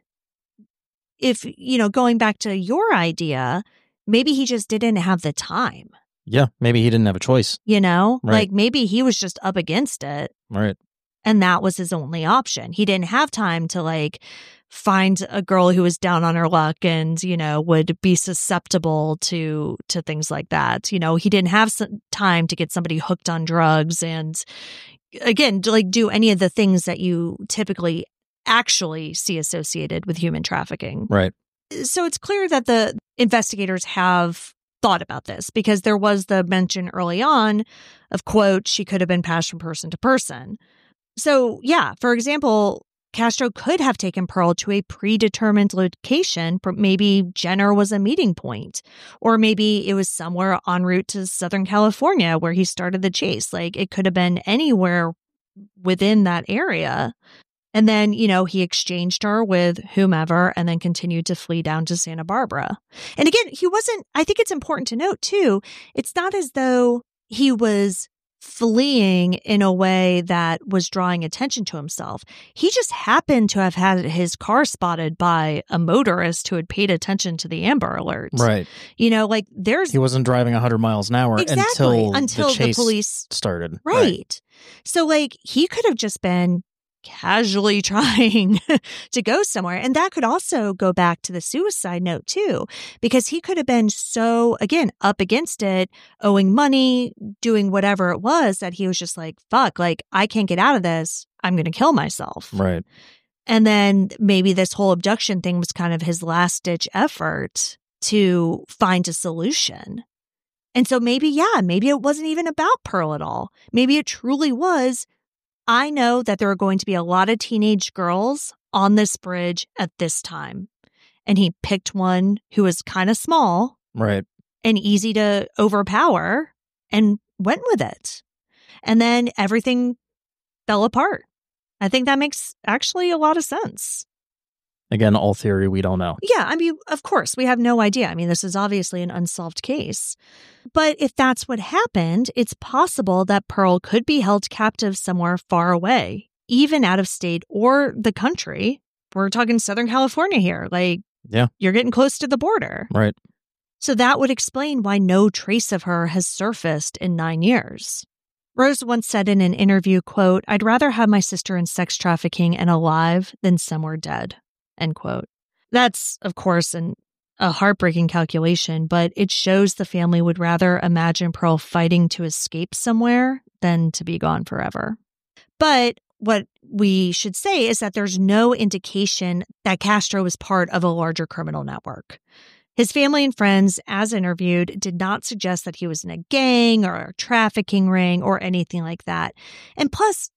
if, you know, going back to your idea, maybe he just didn't have the time. Yeah, maybe he didn't have a choice. You know, Right. like maybe he was just up against it. Right. And that was his only option. He didn't have time to like find a girl who was down on her luck and, you know, would be susceptible to to things like that. You know, he didn't have some time to get somebody hooked on drugs and, again, to like do any of the things that you typically actually see associated with human trafficking. Right. So it's clear that the investigators have thought about this because there was the mention early on of, quote, she could have been passed from person to person. So, yeah, for example, Castro could have taken Pearl to a predetermined location. Maybe Jenner was a meeting point, or maybe it was somewhere en route to Southern California where he started the chase. Like, it could have been anywhere within that area. And then, you know, he exchanged her with whomever and then continued to flee down to Santa Barbara. And again, he wasn't, I think it's important to note too, it's not as though he was fleeing in a way that was drawing attention to himself. He just happened to have had his car spotted by a motorist who had paid attention to the Amber Alert. Right. You know, like there's... He wasn't driving one hundred miles an hour exactly, until, until the chase the police started. Right. right. So, like, he could have just been casually trying to go somewhere. And that could also go back to the suicide note too, because he could have been so, again, up against it, owing money, doing whatever it was that he was just like, fuck, like, I can't get out of this. I'm going to kill myself. Right. And then maybe this whole abduction thing was kind of his last ditch effort to find a solution. And so maybe, yeah, maybe it wasn't even about Pearl at all. Maybe it truly was, I know that there are going to be a lot of teenage girls on this bridge at this time. And he picked one who was kind of small. Right. And easy to overpower and went with it. And then everything fell apart. I think that makes actually a lot of sense. Again, all theory, we don't know. Yeah, I mean, of course, we have no idea. I mean, this is obviously an unsolved case. But if that's what happened, it's possible that Pearl could be held captive somewhere far away, even out of state or the country. We're talking Southern California here. Like, yeah, you're getting close to the border. Right. So that would explain why no trace of her has surfaced in nine years. Rose once said in an interview, quote, "I'd rather have my sister in sex trafficking and alive than somewhere dead." End quote. That's, of course, an, a heartbreaking calculation, but it shows the family would rather imagine Pearl fighting to escape somewhere than to be gone forever. But what we should say is that there's no indication that Castro was part of a larger criminal network. His family and friends, as interviewed, did not suggest that he was in a gang or a trafficking ring or anything like that. And plus,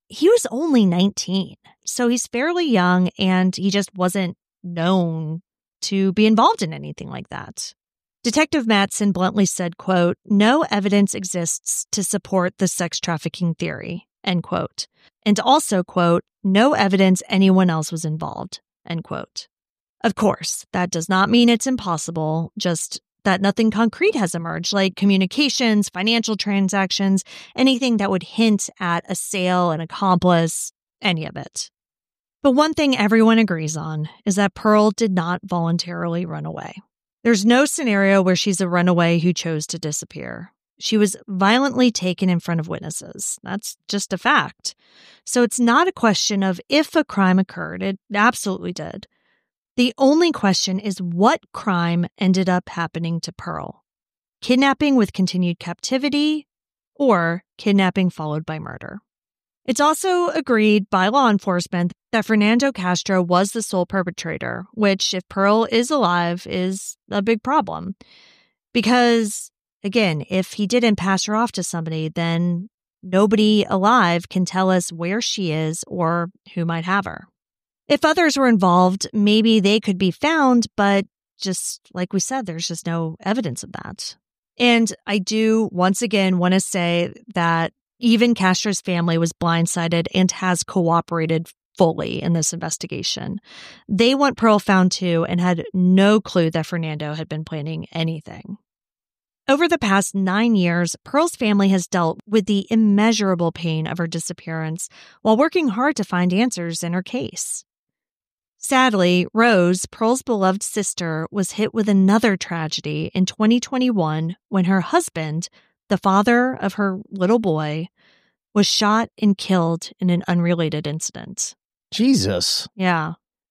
he was only nineteen, so he's fairly young and he just wasn't known to be involved in anything like that. Detective Matson bluntly said, quote, "No evidence exists to support the sex trafficking theory," end quote. And also, quote, "No evidence anyone else was involved," end quote. Of course, that does not mean it's impossible, just that nothing concrete has emerged, like communications, financial transactions, anything that would hint at a sale, an accomplice, any of it. But one thing everyone agrees on is that Pearl did not voluntarily run away. There's no scenario where she's a runaway who chose to disappear. She was violently taken in front of witnesses. That's just a fact. So it's not a question of if a crime occurred. It absolutely did. The only question is what crime ended up happening to Pearl. Kidnapping with continued captivity or kidnapping followed by murder. It's also agreed by law enforcement that Fernando Castro was the sole perpetrator, which, if Pearl is alive, is a big problem. Because, again, if he didn't pass her off to somebody, then nobody alive can tell us where she is or who might have her. If others were involved, maybe they could be found, but just like we said, there's just no evidence of that. And I do, once again, want to say that even Castro's family was blindsided and has cooperated fully in this investigation. They want Pearl found too and had no clue that Fernando had been planning anything. Over the past nine years, Pearl's family has dealt with the immeasurable pain of her disappearance while working hard to find answers in her case. Sadly, Rose, Pearl's beloved sister, was hit with another tragedy in twenty twenty-one when her husband, the father of her little boy, was shot and killed in an unrelated incident. Jesus. Yeah.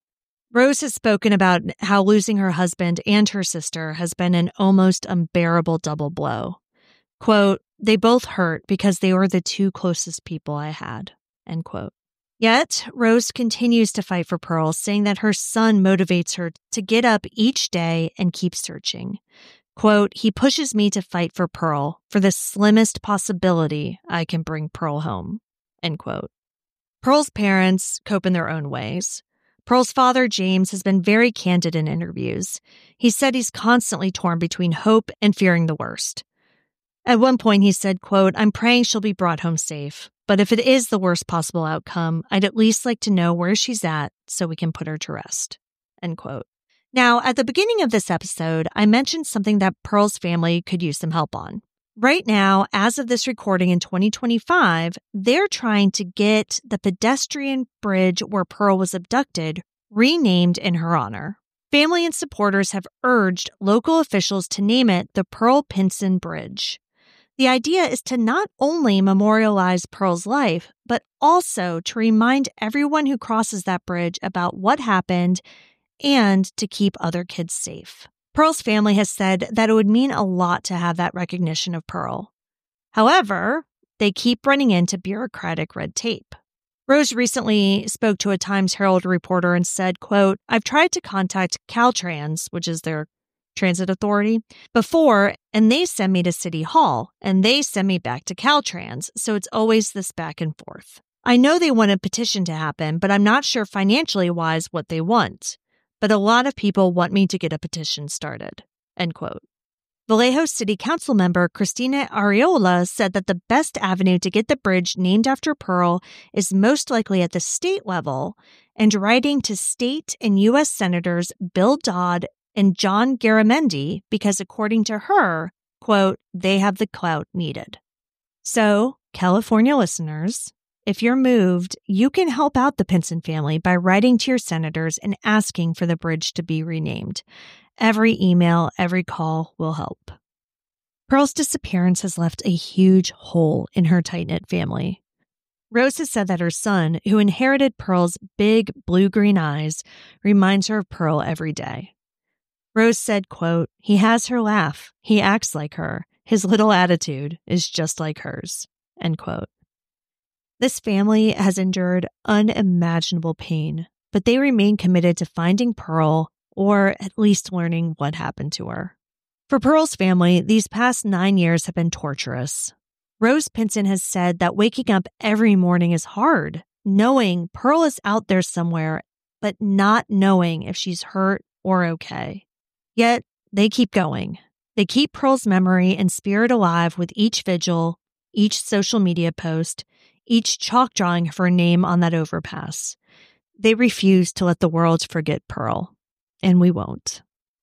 Rose has spoken about how losing her husband and her sister has been an almost unbearable double blow. Quote, "They both hurt because they were the two closest people I had," end quote. Yet, Rose continues to fight for Pearl, saying that her son motivates her to get up each day and keep searching. Quote, "He pushes me to fight for Pearl, for the slimmest possibility I can bring Pearl home," end quote. Pearl's parents cope in their own ways. Pearl's father, James, has been very candid in interviews. He said he's constantly torn between hope and fearing the worst. At one point, he said, quote, "I'm praying she'll be brought home safe. But if it is the worst possible outcome, I'd at least like to know where she's at so we can put her to rest," end quote. Now, at the beginning of this episode, I mentioned something that Pearl's family could use some help on. Right now, as of this recording in twenty twenty-five, they're trying to get the pedestrian bridge where Pearl was abducted renamed in her honor. Family and supporters have urged local officials to name it the Pearl Pinson Bridge. The idea is to not only memorialize Pearl's life, but also to remind everyone who crosses that bridge about what happened and to keep other kids safe. Pearl's family has said that it would mean a lot to have that recognition of Pearl. However, they keep running into bureaucratic red tape. Rose recently spoke to a Times Herald reporter and said, quote, "I've tried to contact Caltrans, which is their transit authority, before, and they send me to City Hall, and they send me back to Caltrans, so it's always this back and forth. I know they want a petition to happen, but I'm not sure financially wise what they want. But a lot of people want me to get a petition started," end quote. Vallejo City Council member Cristina Arriola said that the best avenue to get the bridge named after Pearl is most likely at the state level, and writing to state and U S Senators Bill Dodd and John Garamendi, because according to her, quote, "they have the clout needed." So, California listeners, if you're moved, you can help out the Pinson family by writing to your senators and asking for the bridge to be renamed. Every email, every call will help. Pearl's disappearance has left a huge hole in her tight-knit family. Rose has said that her son, who inherited Pearl's big blue-green eyes, reminds her of Pearl every day. Rose said, quote, "He has her laugh. He acts like her. His little attitude is just like hers," end quote. This family has endured unimaginable pain, but they remain committed to finding Pearl, or at least learning what happened to her. For Pearl's family, these past nine years have been torturous. Rose Pinson has said that waking up every morning is hard, knowing Pearl is out there somewhere, but not knowing if she's hurt or okay. Yet, they keep going. They keep Pearl's memory and spirit alive with each vigil, each social media post, each chalk drawing of her name on that overpass. They refuse to let the world forget Pearl, and we won't.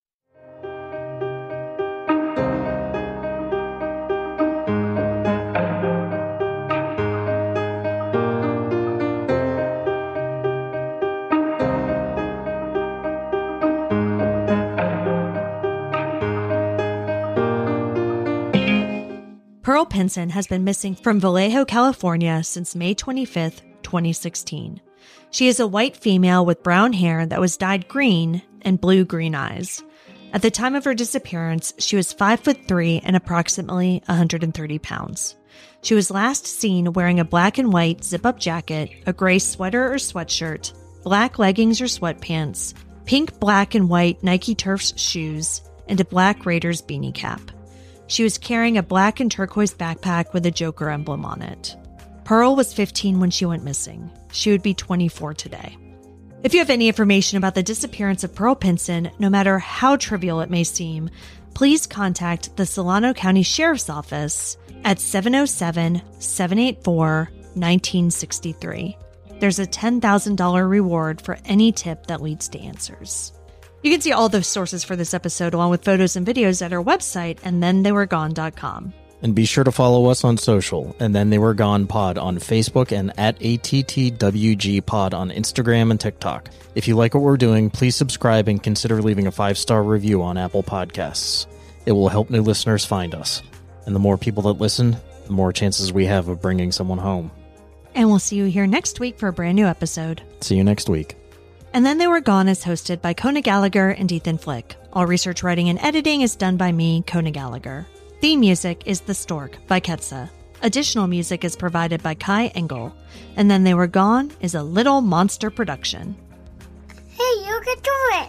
Pearl Pinson has been missing from Vallejo, California since May twenty-fifth, twenty sixteen. She is a white female with brown hair that was dyed green and blue-green eyes. At the time of her disappearance, she was five foot three and approximately one hundred thirty pounds. She was last seen wearing a black and white zip-up jacket, a gray sweater or sweatshirt, black leggings or sweatpants, pink, black, and white Nike Turfs shoes, and a black Raiders beanie cap. She was carrying a black and turquoise backpack with a Joker emblem on it. Pearl was fifteen when she went missing. She would be twenty-four today. If you have any information about the disappearance of Pearl Pinson, no matter how trivial it may seem, please contact the Solano County Sheriff's Office at seven oh seven, seven eight four, one nine six three. There's a ten thousand dollars reward for any tip that leads to answers. You can see all the sources for this episode along with photos and videos at our website, and then they were gone dot com. And be sure to follow us on social, and then they were gone pod on Facebook and at A T T W G pod on Instagram and TikTok. If you like what we're doing, please subscribe and consider leaving a five-star review on Apple Podcasts. It will help new listeners find us. And the more people that listen, the more chances we have of bringing someone home. And we'll see you here next week for a brand new episode. See you next week. And Then They Were Gone is hosted by Kona Gallagher and Ethan Flick. All research, writing, and editing is done by me, Kona Gallagher. Theme music is The Stork by Ketsa. Additional music is provided by Kai Engel. And Then They Were Gone is a Little Monster production. Hey, you can do it!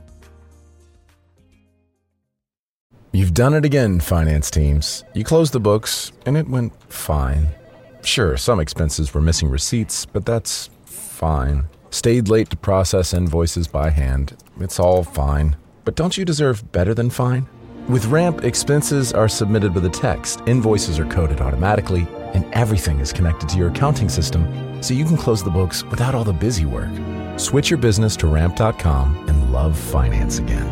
You've done it again, finance teams. You closed the books, and it went fine. Sure, some expenses were missing receipts, but that's fine. Stayed late to process invoices by hand. It's all fine. But don't you deserve better than fine? With Ramp, expenses are submitted with a text, invoices are coded automatically, and everything is connected to your accounting system, so you can close the books without all the busy work. Switch your business to ramp dot com and love finance again.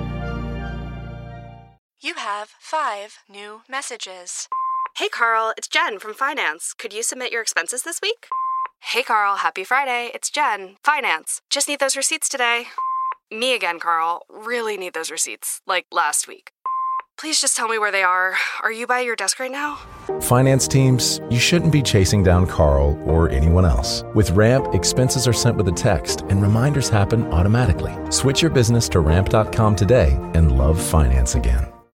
You have five new messages. Hey, Carl, it's Jen from Finance. Could you submit your expenses this week? Hey, Carl, happy Friday. It's Jen, Finance. Just need those receipts today. Me again, Carl. Really need those receipts, like last week. Please just tell me where they are. Are you by your desk right now? Finance teams, you shouldn't be chasing down Carl or anyone else. With Ramp, expenses are sent with a text and reminders happen automatically. Switch your business to ramp dot com today and love finance again.